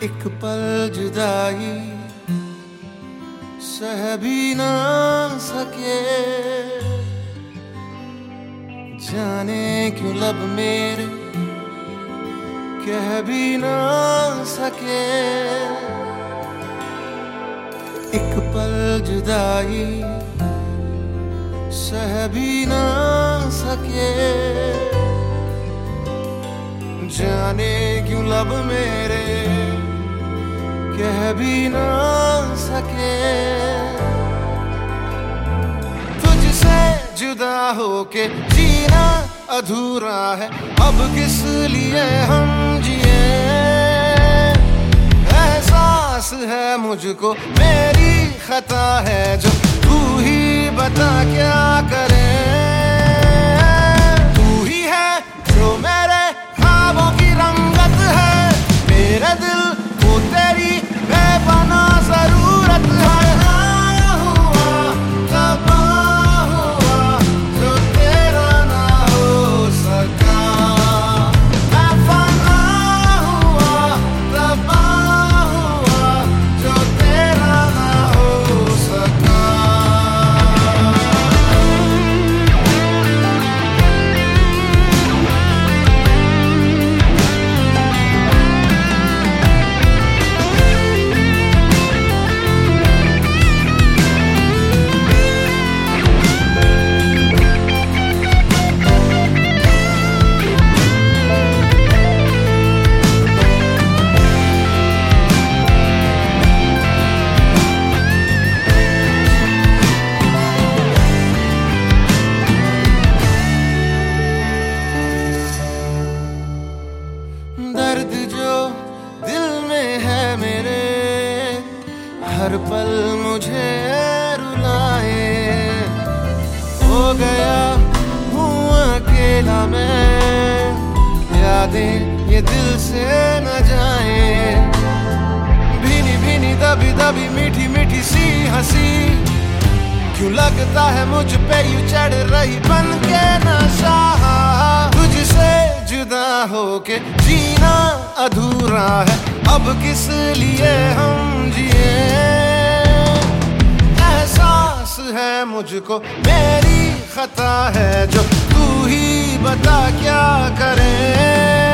एक पल जुदाई सह भी ना सके, जाने क्यों लब मेरे कह भी ना सके। एक पल जुदाई सह भी ना सके, जाने क्यों लब मेरे कह भी ना सके। तुझसे जुदा होके जीना अधूरा है, अब किस लिए हम जिए। एहसास है मुझको मेरी खता है, जो तू ही बता क्या करे। तू ही है जो मेरे ख्वाबों की रंगत है, मेरे दिल को तेरी बेपना जरूरत है। दर्द जो दिल में है मेरे, हर पल मुझे रुलाए। हो गया हूँ अकेला मैं, यादें ये दिल से न जाए। भीनी भीनी दबी दबी मीठी मीठी सी हंसी, क्यों लगता है मुझ पे यूं चढ़ रही बन के नशा। तुझसे जुदा होके जीना अधूरा है, अब किस लिए हम जिए। एहसास है मुझको मेरी खता है, जो तू ही बता क्या करे।